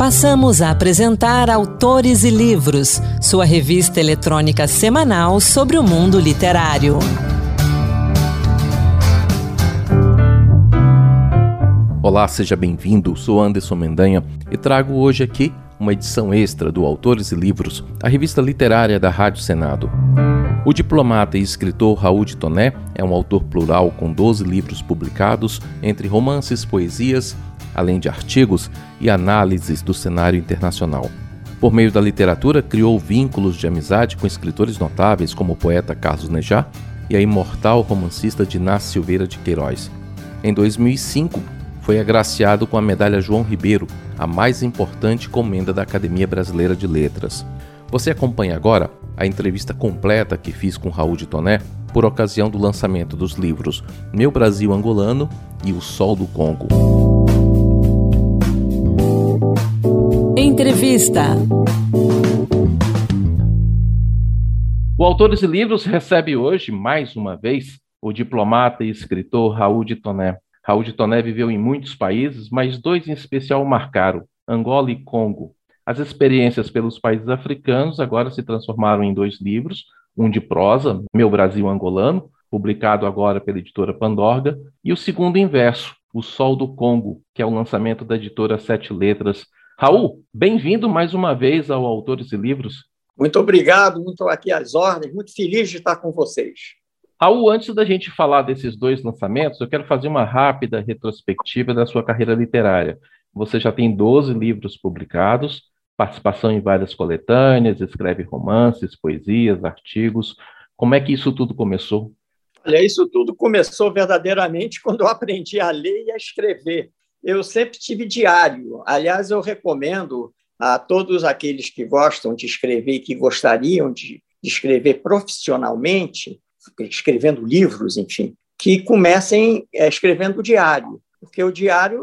Passamos a apresentar Autores e Livros, sua revista eletrônica semanal sobre o mundo literário. Olá, seja bem-vindo, sou Anderson Mendanha e trago hoje aqui uma edição extra do Autores e Livros, a revista literária da Rádio Senado. O diplomata e escritor Raul de Toné é um autor plural com 12 livros publicados, entre romances, poesias, além de artigos e análises do cenário internacional. Por meio da literatura, criou vínculos de amizade com escritores notáveis como o poeta Carlos Nejá e a imortal romancista Diná Silveira de Queiroz. Em 2005, foi agraciado com a Medalha João Ribeiro, a mais importante comenda da Academia Brasileira de Letras. Você acompanha agora a entrevista completa que fiz com Raul de Toné por ocasião do lançamento dos livros Meu Brasil Angolano e O Sol do Congo. Entrevista. O Autores e Livros recebe hoje, mais uma vez, o diplomata e escritor Raul de Toné. Raul de Toné viveu em muitos países, mas dois em especial o marcaram, Angola e Congo. As experiências pelos países africanos agora se transformaram em dois livros, um de prosa, Meu Brasil Angolano, publicado agora pela editora Pandorga, e o segundo em verso, O Sol do Congo, que é o lançamento da editora Sete Letras. Raul, bem-vindo mais uma vez ao Autores e Livros. Muito obrigado, muito aqui às ordens, muito feliz de estar com vocês. Raul, antes da gente falar desses dois lançamentos, eu quero fazer uma rápida retrospectiva da sua carreira literária. Você já tem 12 livros publicados, participação em várias coletâneas, escreve romances, poesias, artigos. Como é que isso tudo começou? Olha, isso tudo começou verdadeiramente quando eu aprendi a ler e a escrever. Eu sempre tive diário. Aliás, eu recomendo a todos aqueles que gostam de escrever e que gostariam de escrever profissionalmente, escrevendo livros, enfim, que comecem escrevendo diário, porque o diário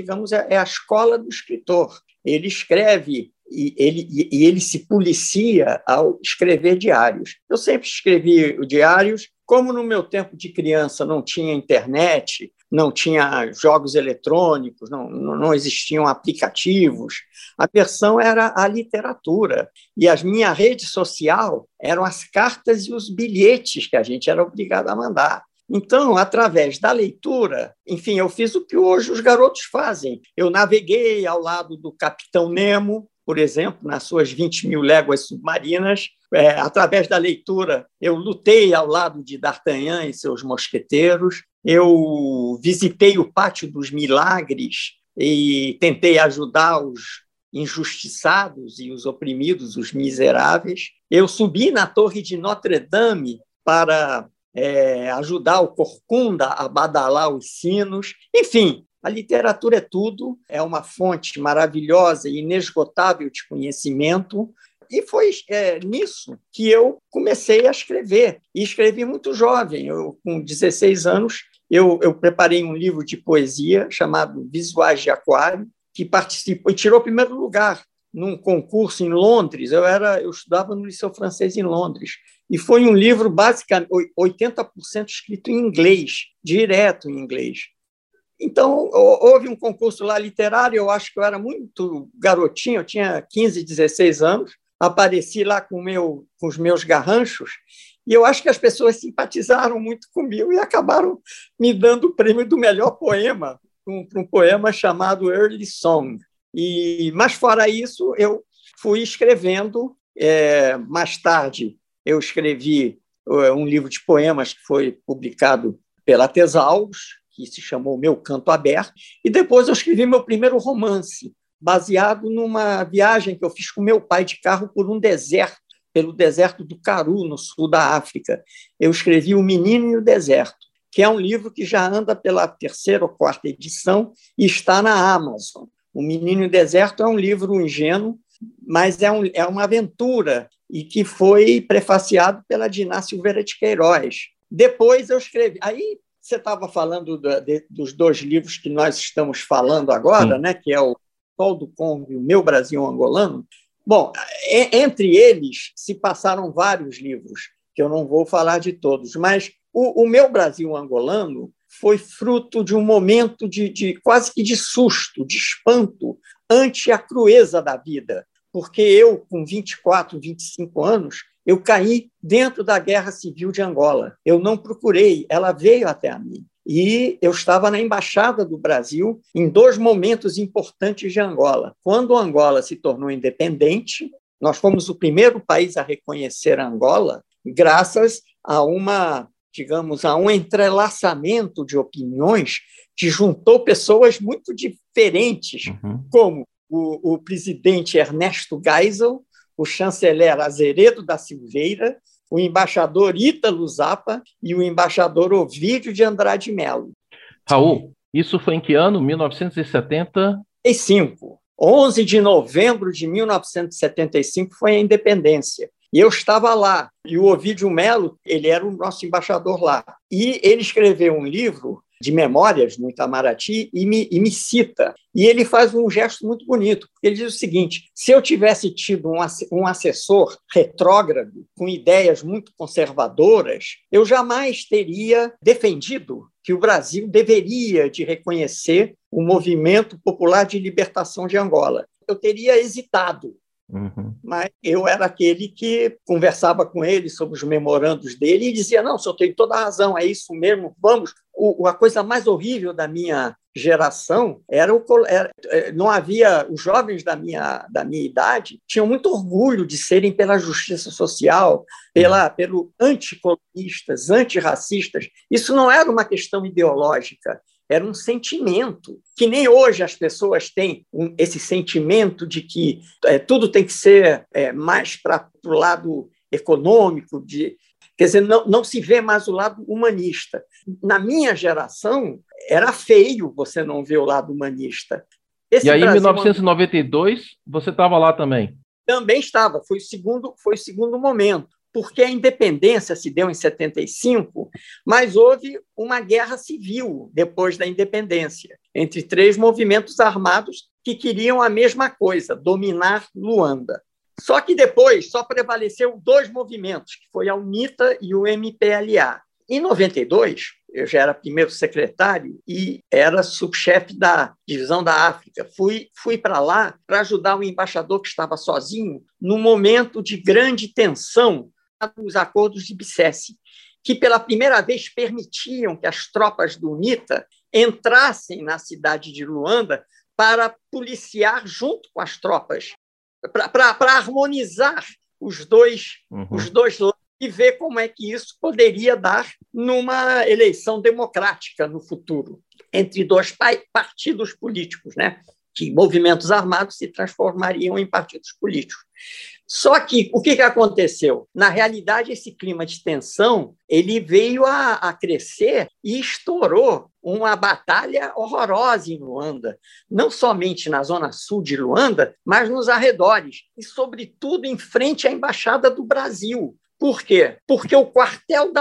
é a escola do escritor. Ele escreve e ele se policia ao escrever diários. Eu sempre escrevi diários, como no meu tempo de criança não tinha internet, não tinha jogos eletrônicos, não existiam aplicativos. A versão era a literatura. E a minha rede social eram as cartas e os bilhetes que a gente era obrigado a mandar. Então, através da leitura, enfim, eu fiz o que hoje os garotos fazem. Eu naveguei ao lado do Capitão Nemo, por exemplo, nas suas 20 mil léguas submarinas. Através da leitura, eu lutei ao lado de D'Artagnan e seus mosqueteiros. Eu visitei o Pátio dos Milagres e tentei ajudar os injustiçados e os oprimidos, os miseráveis. Eu subi na Torre de Notre-Dame para ajudar o Corcunda a badalar os sinos. Enfim, a literatura é tudo, é uma fonte maravilhosa e inesgotável de conhecimento. E foi nisso que eu comecei a escrever. E escrevi muito jovem. Com 16 anos, eu preparei um livro de poesia chamado Visuais de Aquário, que participou e tirou o primeiro lugar num concurso em Londres. Eu estudava no Liceu Francês em Londres. E foi um livro, basicamente, 80% escrito em inglês, direto em inglês. Então, houve um concurso lá literário, eu acho que eu era muito garotinho, eu tinha 15, 16 anos, apareci lá com os meus garranchos, e eu acho que as pessoas simpatizaram muito comigo e acabaram me dando o prêmio do melhor poema, para um poema chamado Early Song. Mas, fora isso, eu fui escrevendo. Mais tarde, eu escrevi um livro de poemas que foi publicado pela Tesaurus, que se chamou Meu Canto Aberto, e depois eu escrevi meu primeiro romance, baseado numa viagem que eu fiz com meu pai de carro por um deserto, pelo deserto do Karoo, no sul da África. Eu escrevi O Menino e o Deserto, que é um livro que já anda pela 3ª ou 4ª edição e está na Amazon. O Menino e o Deserto é um livro ingênuo, mas é uma aventura e que foi prefaciado pela Diná Silveira de Queiroz. Depois eu escrevi... Aí você estava falando dos dois livros que nós estamos falando agora, né, que é o Sol do Congo e o Meu Brasil Angolano. Bom, entre eles se passaram vários livros, que eu não vou falar de todos, mas o Meu Brasil Angolano foi fruto de um momento de quase que de susto, de espanto, ante a crueza da vida. Porque eu, com 24, 25 anos, eu caí dentro da Guerra Civil de Angola. Eu não procurei, ela veio até a mim. E eu estava na Embaixada do Brasil em 2 momentos importantes de Angola. Quando Angola se tornou independente, nós fomos o primeiro país a reconhecer Angola, graças a a um entrelaçamento de opiniões que juntou pessoas muito diferentes, como o presidente Ernesto Geisel, o chanceler Azeredo da Silveira, o embaixador Ítalo Zappa e o embaixador Ovídio de Andrade Melo. Raul, isso foi em que ano? 1975. 11 de novembro de 1975 foi a independência. E eu estava lá. E o Ovídio Melo, ele era o nosso embaixador lá. E ele escreveu um livro de memórias no Itamaraty e me cita. E ele faz um gesto muito bonito. Ele diz o seguinte: se eu tivesse tido um assessor retrógrado, com ideias muito conservadoras, eu jamais teria defendido que o Brasil deveria de reconhecer o Movimento Popular de Libertação de Angola. Eu teria hesitado. Mas eu era aquele que conversava com ele sobre os memorandos dele e dizia: não, o senhor tem toda a razão, é isso mesmo, vamos. A coisa mais horrível da minha geração não havia, os jovens da minha idade tinham muito orgulho de serem pela justiça social, pelo anticolonistas, antirracistas. Isso não era uma questão ideológica, era um sentimento, que nem hoje as pessoas têm esse sentimento de que tudo tem que ser mais para o lado econômico, quer dizer, não se vê mais o lado humanista. Na minha geração, era feio você não ver o lado humanista. E aí, em 1992, você estava lá também? Também estava, foi o segundo momento. Porque a independência se deu em 75, mas houve uma guerra civil depois da independência, entre 3 movimentos armados que queriam a mesma coisa, dominar Luanda. Só que depois só prevaleceu 2 movimentos, que foi a UNITA e o MPLA. Em 92, eu já era primeiro secretário e era subchefe da divisão da África. Fui para lá para ajudar o embaixador que estava sozinho num momento de grande tensão os acordos de Bicesse, que pela primeira vez permitiam que as tropas do UNITA entrassem na cidade de Luanda para policiar junto com as tropas, para harmonizar os dois lados e ver como é que isso poderia dar numa eleição democrática no futuro, entre 2 partidos políticos, né? Que movimentos armados se transformariam em partidos políticos. Só que o que aconteceu? Na realidade, esse clima de tensão ele veio a crescer e estourou uma batalha horrorosa em Luanda, não somente na zona sul de Luanda, mas nos arredores, e, sobretudo, em frente à Embaixada do Brasil. Por quê? Porque o quartel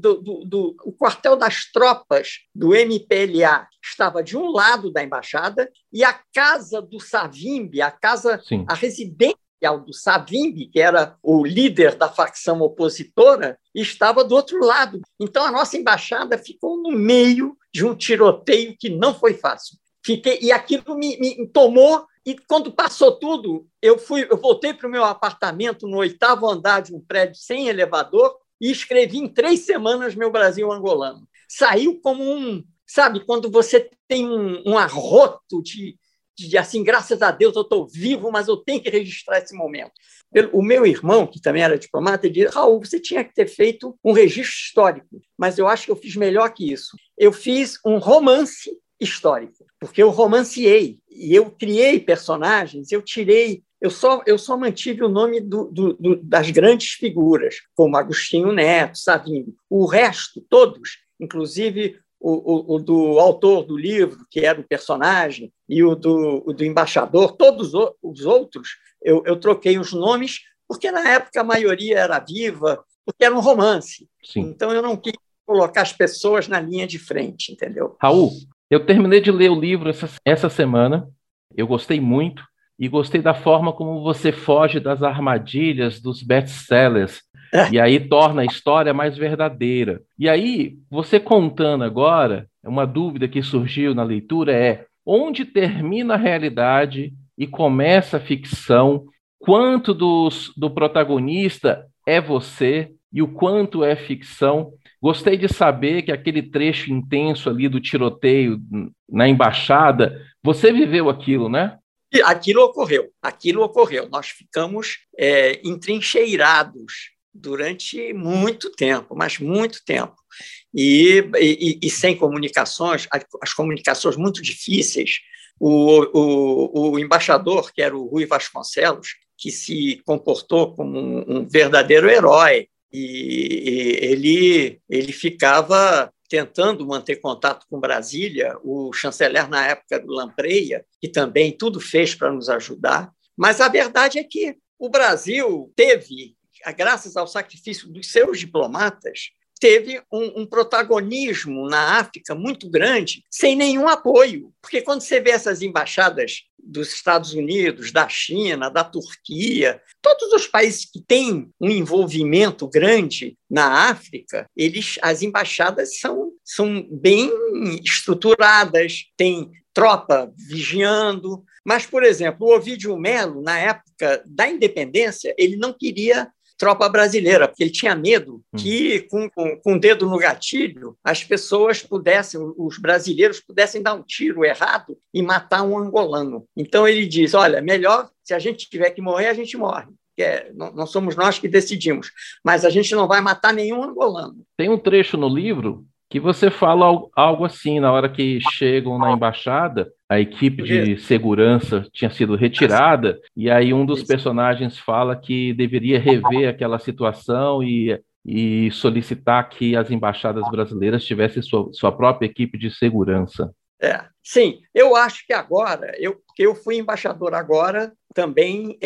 das tropas do MPLA estava de um lado da embaixada e a casa do Savimbi, a residência do Savimbi, que era o líder da facção opositora, estava do outro lado. Então, a nossa embaixada ficou no meio de um tiroteio que não foi fácil. E aquilo me tomou. E quando passou tudo, eu voltei para o meu apartamento no 8º andar de um prédio sem elevador e escrevi em 3 semanas Meu Brasil Angolano. Saiu como sabe, quando você tem um arroto de assim, graças a Deus eu estou vivo, mas eu tenho que registrar esse momento. O meu irmão, que também era diplomata, disse: Raul, você tinha que ter feito um registro histórico, mas eu acho que eu fiz melhor que isso. Eu fiz um romance histórico, porque eu romanciei e eu criei personagens, eu só mantive o nome das grandes figuras, como Agostinho Neto, Savimbi. O resto, todos, inclusive o do autor do livro, que era o personagem, e o do embaixador, todos os outros, eu troquei os nomes, porque na época a maioria era viva, porque era um romance. Sim. Então eu não quis colocar as pessoas na linha de frente, entendeu? Raul, eu terminei de ler o livro essa semana, eu gostei muito, e gostei da forma como você foge das armadilhas dos best-sellers, e aí torna a história mais verdadeira. E aí, você contando agora, uma dúvida que surgiu na leitura é: onde termina a realidade e começa a ficção? Quanto do protagonista é você e o quanto é ficção? Gostei de saber que aquele trecho intenso ali do tiroteio na embaixada, você viveu aquilo, né? Aquilo ocorreu. Nós ficamos entrincheirados durante muito tempo, mas muito tempo. E sem comunicações, as comunicações muito difíceis. O embaixador, que era o Rui Vasconcelos, que se comportou como um verdadeiro herói, e ele ficava tentando manter contato com Brasília, o chanceler na época do Lampreia, que também tudo fez para nos ajudar. Mas a verdade é que o Brasil teve, graças ao sacrifício dos seus diplomatas, teve um protagonismo na África muito grande, sem nenhum apoio. Porque quando você vê essas embaixadas dos Estados Unidos, da China, da Turquia, todos os países que têm um envolvimento grande na África, as embaixadas são bem estruturadas, tem tropa vigiando. Mas, por exemplo, o Ovidio Melo, na época da independência, ele não queria tropa brasileira, porque ele tinha medo que, com o dedo no gatilho, as pessoas os brasileiros pudessem dar um tiro errado e matar um angolano. Então ele diz, olha, melhor, se a gente tiver que morrer, a gente morre. Não somos nós que decidimos, mas a gente não vai matar nenhum angolano. Tem um trecho no livro que você fala algo assim, na hora que chegam na embaixada, a equipe de segurança tinha sido retirada, e aí um dos personagens fala que deveria rever aquela situação e solicitar que as embaixadas brasileiras tivessem sua própria equipe de segurança. Sim, eu acho que agora, porque eu fui embaixador agora também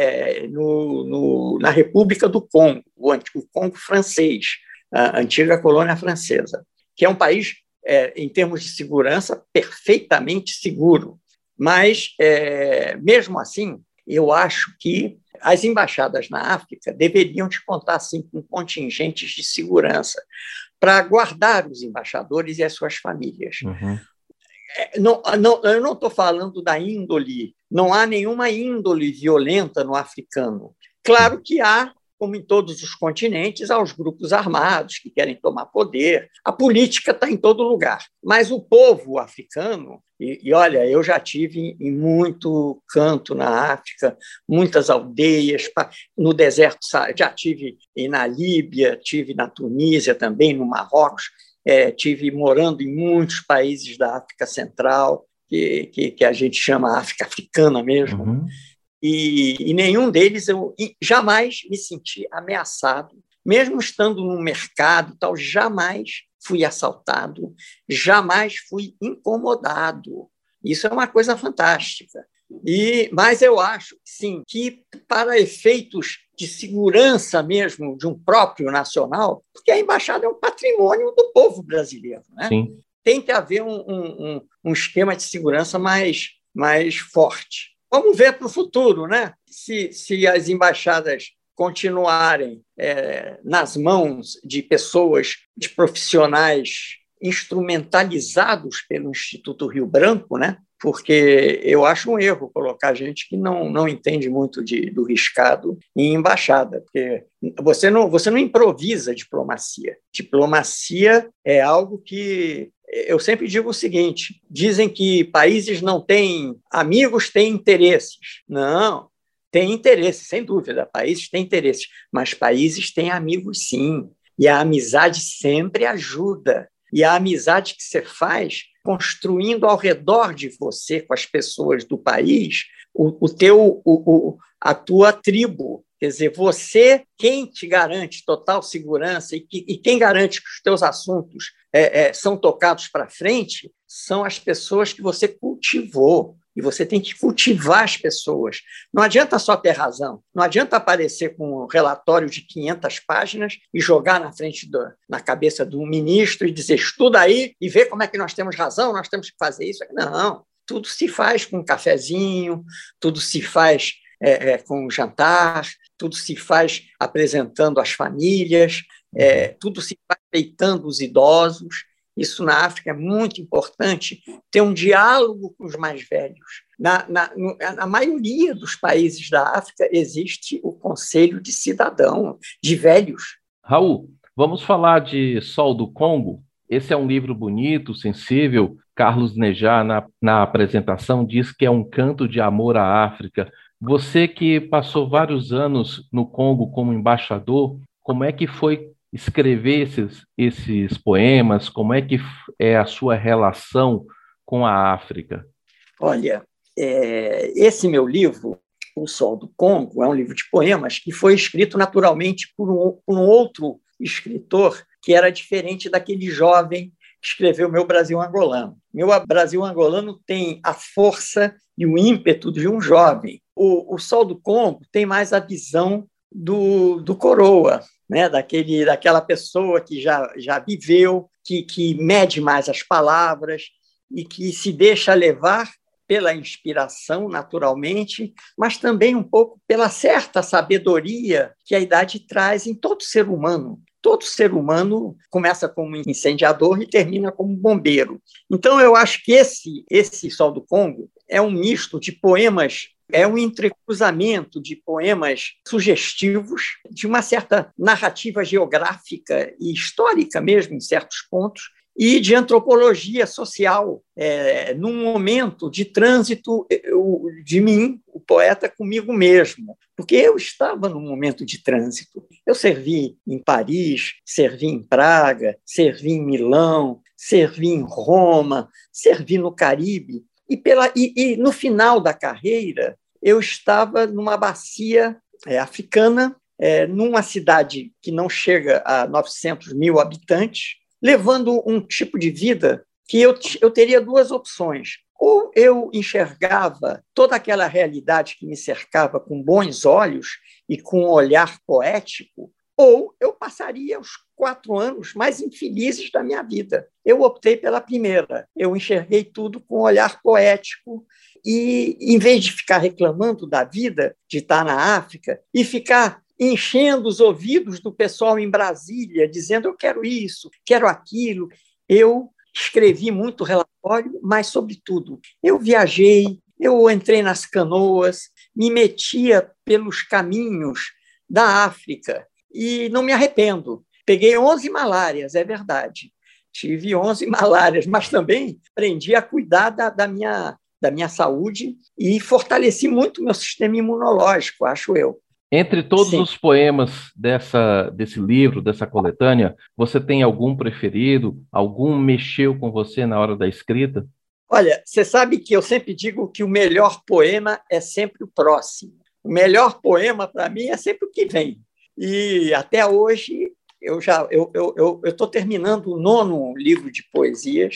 na República do Congo, o Congo francês, a antiga colônia francesa, que é um país, em termos de segurança, perfeitamente seguro. Mas, mesmo assim, eu acho que as embaixadas na África deveriam te contar assim, com contingentes de segurança para guardar os embaixadores e as suas famílias. Uhum. Eu não estou falando da índole, não há nenhuma índole violenta no africano. Claro que há, como em todos os continentes, há os grupos armados que querem tomar poder. A política está em todo lugar. Mas o povo africano, e olha, eu já tive em muito canto na África, muitas aldeias, no deserto, já tive na Líbia, tive na Tunísia também, no Marrocos, tive morando em muitos países da África Central, que a gente chama África Africana mesmo. Uhum. E nenhum deles eu jamais me senti ameaçado, mesmo estando no mercado, tal, jamais fui assaltado, jamais fui incomodado. Isso é uma coisa fantástica. Mas eu acho, sim, que para efeitos de segurança mesmo de um próprio nacional, porque a embaixada é um patrimônio do povo brasileiro, né? Sim. Tem que haver um esquema de segurança mais forte. Vamos ver para o futuro, né? Se as embaixadas continuarem nas mãos de pessoas, de profissionais instrumentalizados pelo Instituto Rio Branco, né? Porque eu acho um erro colocar gente que não entende muito do riscado em embaixada, porque você não improvisa diplomacia. Diplomacia é algo que... Eu sempre digo o seguinte, dizem que países não têm amigos, têm interesses. Não, tem interesses, sem dúvida, países têm interesses, mas países têm amigos sim, e a amizade sempre ajuda. E a amizade que você faz construindo ao redor de você, com as pessoas do país, a tua tribo. Quer dizer, você, quem te garante total segurança e quem garante que os teus assuntos são tocados para frente, são as pessoas que você cultivou. E você tem que cultivar as pessoas. Não adianta só ter razão. Não adianta aparecer com um relatório de 500 páginas e jogar na cabeça do ministro e dizer, estuda aí e vê como é que nós temos razão, nós temos que fazer isso. Não, tudo se faz com um cafezinho, tudo se faz com um jantar, tudo se faz apresentando as famílias, tudo se faz peitando os idosos. Isso na África é muito importante, ter um diálogo com os mais velhos. Na maioria dos países da África existe o Conselho de Cidadão, de velhos. Raul, vamos falar de Sol do Congo? Esse é um livro bonito, sensível. Carlos Nejar, na apresentação, diz que é um canto de amor à África. Você que passou vários anos no Congo como embaixador, como é que foi escrever esses poemas? Como é que é a sua relação com a África? Olha, esse meu livro, O Sol do Congo, é um livro de poemas que foi escrito naturalmente por um outro escritor que era diferente daquele jovem que escreveu Meu Brasil Angolano. Meu Brasil Angolano tem a força e o ímpeto de um jovem. O Sol do Congo tem mais a visão do coroa, né? Daquela pessoa que já viveu, que mede mais as palavras e que se deixa levar pela inspiração, naturalmente, mas também um pouco pela certa sabedoria que a idade traz em todo ser humano. Todo ser humano começa como incendiador e termina como bombeiro. Então, eu acho que esse Sol do Congo é um misto de poemas, é um entrecruzamento de poemas sugestivos, de uma certa narrativa geográfica e histórica mesmo, em certos pontos, e de antropologia social, num momento de trânsito de mim, o poeta, comigo mesmo, porque eu estava num momento de trânsito. Eu servi em Paris, servi em Praga, servi em Milão, servi em Roma, servi no Caribe, e no final da carreira eu estava numa bacia africana, numa cidade que não chega a 900 mil habitantes, levando um tipo de vida que eu teria duas opções. Ou eu enxergava toda aquela realidade que me cercava com bons olhos e com um olhar poético, ou eu passaria os 4 anos mais infelizes da minha vida. Eu optei pela primeira. Eu enxerguei tudo com um olhar poético e, em vez de ficar reclamando da vida, de estar na África e ficar enchendo os ouvidos do pessoal em Brasília, dizendo eu quero isso, quero aquilo, eu escrevi muito relatório, mas, sobretudo, eu viajei, eu entrei nas canoas, me metia pelos caminhos da África e não me arrependo. Peguei 11 malárias, é verdade. Tive 11 malárias, mas também aprendi a cuidar da minha saúde e fortaleci muito o meu sistema imunológico, acho eu. Entre todos Sim. os poemas desse livro, dessa coletânea, você tem algum preferido? Algum mexeu com você na hora da escrita? Olha, você sabe que eu sempre digo que o melhor poema é sempre o próximo. O melhor poema, para mim, é sempre o que vem. E até hoje, eu estou terminando o 9º livro de poesias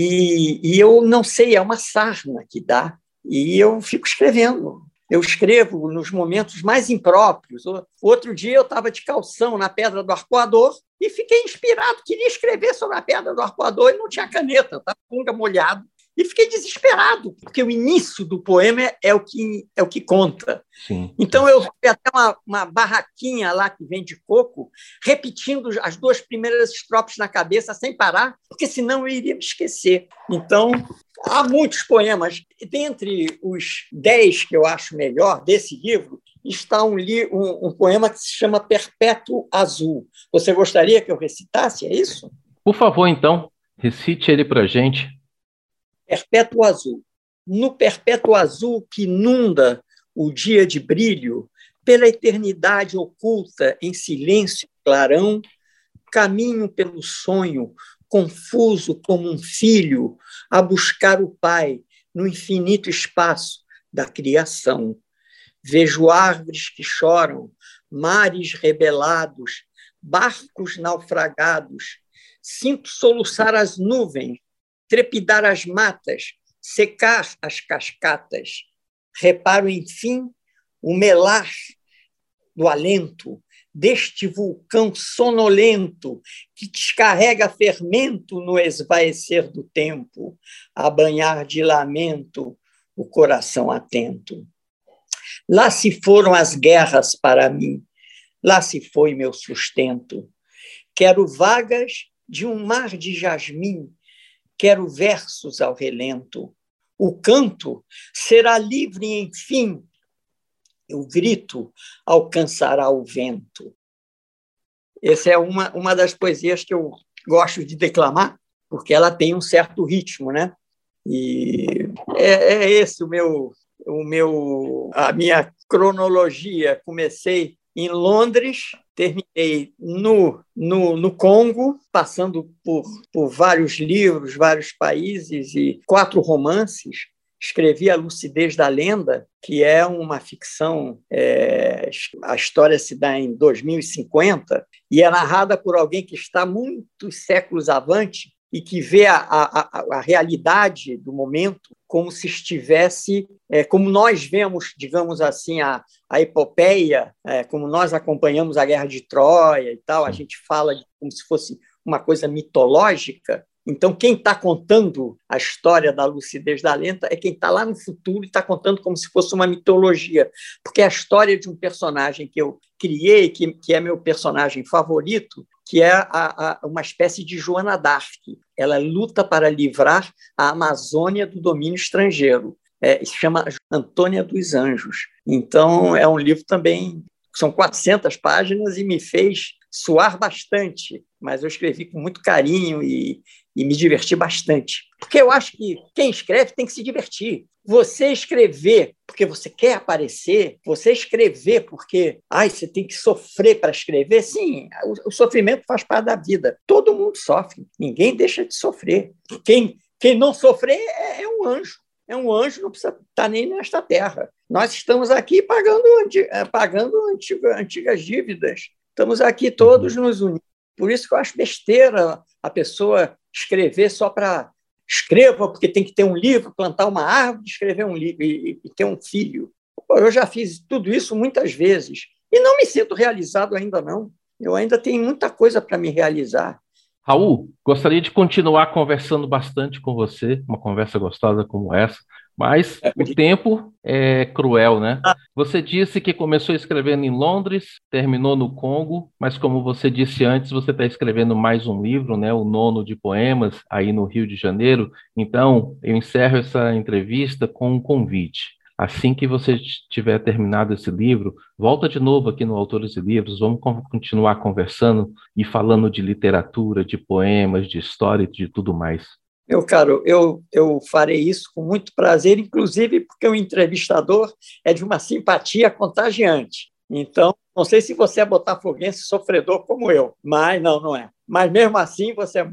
e eu não sei, é uma sarna que dá, e eu fico escrevendo. Eu escrevo nos momentos mais impróprios. Outro dia eu estava de calção na Pedra do Arpoador e fiquei inspirado, queria escrever sobre a Pedra do Arpoador e não tinha caneta, estava com molhado. E fiquei desesperado, porque o início do poema é o que conta. Sim. Então, eu fui até uma barraquinha lá que vende coco, repetindo as 2 primeiras estrofes na cabeça, sem parar, porque senão eu iria me esquecer. Então, há muitos poemas. Dentre os 10 que eu acho melhor desse livro, está um poema que se chama Perpétuo Azul. Você gostaria que eu recitasse, é isso? Por favor, então, recite ele para a gente. Perpétuo Azul. No perpétuo azul que inunda o dia de brilho, pela eternidade oculta em silêncio e clarão, caminho pelo sonho, confuso como um filho, a buscar o Pai no infinito espaço da criação. Vejo árvores que choram, mares rebelados, barcos naufragados, sinto soluçar as nuvens, trepidar as matas, secar as cascatas. Reparo, enfim, o melar do alento deste vulcão sonolento que descarrega fermento no esvaecer do tempo, a banhar de lamento o coração atento. Lá se foram as guerras para mim, lá se foi meu sustento. Quero vagas de um mar de jasmim, quero versos ao relento. O canto será livre, enfim. O grito alcançará o vento. Essa é uma das poesias que eu gosto de declamar, porque ela tem um certo ritmo, né? E é esse a minha cronologia. Comecei em Londres, terminei no Congo, passando por vários livros, vários países e 4 romances. Escrevi A Lucidez da Lenda, que é uma ficção, a história se dá em 2050 e é narrada por alguém que está muitos séculos avante e que vê a realidade do momento como se estivesse, como nós vemos, digamos assim, a epopeia, como nós acompanhamos a Guerra de Troia e tal, a gente fala como se fosse uma coisa mitológica. Então, quem está contando a história da Lucidez da Lenda é quem está lá no futuro e está contando como se fosse uma mitologia, porque é a história de um personagem que eu criei, que é meu personagem favorito, que é uma espécie de Joana d'Arc. Ela luta para livrar a Amazônia do domínio estrangeiro. Se chama Antônia dos Anjos. Então, é um livro também, são 400 páginas e me fez suar bastante, mas eu escrevi com muito carinho e me diverti bastante. Porque eu acho que quem escreve tem que se divertir. Você escrever porque você quer aparecer, você escrever porque você tem que sofrer para escrever, sim, o sofrimento faz parte da vida. Todo mundo sofre, ninguém deixa de sofrer. Quem não sofrer é um anjo. É um anjo, não precisa estar nem nesta terra. Nós estamos aqui pagando antigas dívidas. Estamos aqui todos nos unindo. Por isso que eu acho besteira a pessoa escrever só para... Escreva porque tem que ter um livro, plantar uma árvore, escrever um livro e ter um filho. Eu já fiz tudo isso muitas vezes e não me sinto realizado ainda não. Eu ainda tenho muita coisa para me realizar. Raul, gostaria de continuar conversando bastante com você, uma conversa gostosa como essa, mas o tempo é cruel, né? Você disse que começou escrevendo em Londres, terminou no Congo, mas como você disse antes, você está escrevendo mais um livro, né? O 9º de poemas, aí no Rio de Janeiro. Então, eu encerro essa entrevista com um convite. Assim que você tiver terminado esse livro, volta de novo aqui no Autores e Livros, vamos continuar conversando e falando de literatura, de poemas, de história e de tudo mais. Meu caro, eu farei isso com muito prazer, inclusive porque o entrevistador é de uma simpatia contagiante. Então, não sei se você é botafoguense sofredor como eu, mas não é. Mas mesmo assim,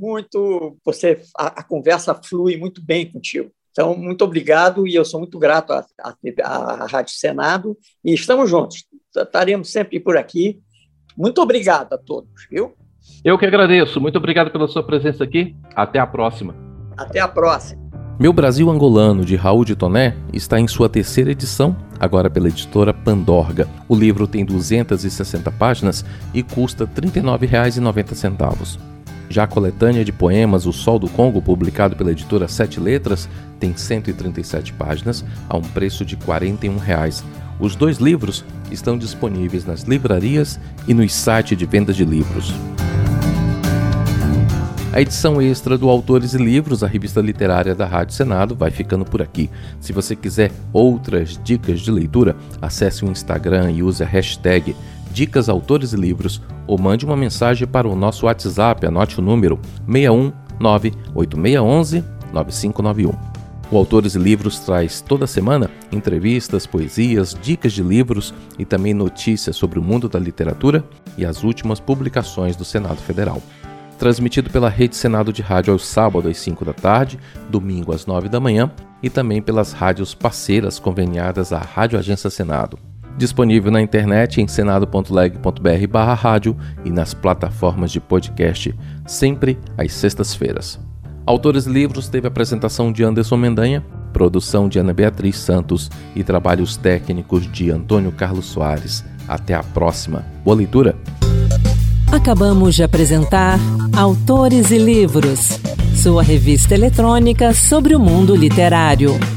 a conversa flui muito bem contigo. Então, muito obrigado e eu sou muito grato à Rádio Senado e estamos juntos. Estaremos sempre por aqui. Muito obrigado a todos, viu? Eu que agradeço. Muito obrigado pela sua presença aqui. Até a próxima. Até a próxima. Meu Brasil Angolano, de Raul de Toné, está em sua 3ª edição, agora pela editora Pandorga. O livro tem 260 páginas e custa R$ 39,90. Já a coletânea de poemas O Sol do Congo, publicado pela editora 7 Letras, tem 137 páginas, a um preço de R$ 41. Os 2 livros estão disponíveis nas livrarias e no site de venda de livros. A edição extra do Autores e Livros, a revista literária da Rádio Senado, vai ficando por aqui. Se você quiser outras dicas de leitura, acesse o Instagram e use a hashtag Dicas Autores e Livros ou mande uma mensagem para o nosso WhatsApp, anote o número 61986119591. O Autores e Livros traz toda semana entrevistas, poesias, dicas de livros e também notícias sobre o mundo da literatura e as últimas publicações do Senado Federal. Transmitido pela Rede Senado de Rádio aos sábados às 5 da tarde, domingo às 9 da manhã e também pelas rádios parceiras conveniadas à Rádio Agência Senado. Disponível na internet em senado.leg.br/rádio e nas plataformas de podcast, sempre às sextas-feiras. Autores e Livros teve apresentação de Anderson Mendanha, produção de Ana Beatriz Santos e trabalhos técnicos de Antônio Carlos Soares. Até a próxima. Boa leitura! Acabamos de apresentar Autores e Livros, sua revista eletrônica sobre o mundo literário.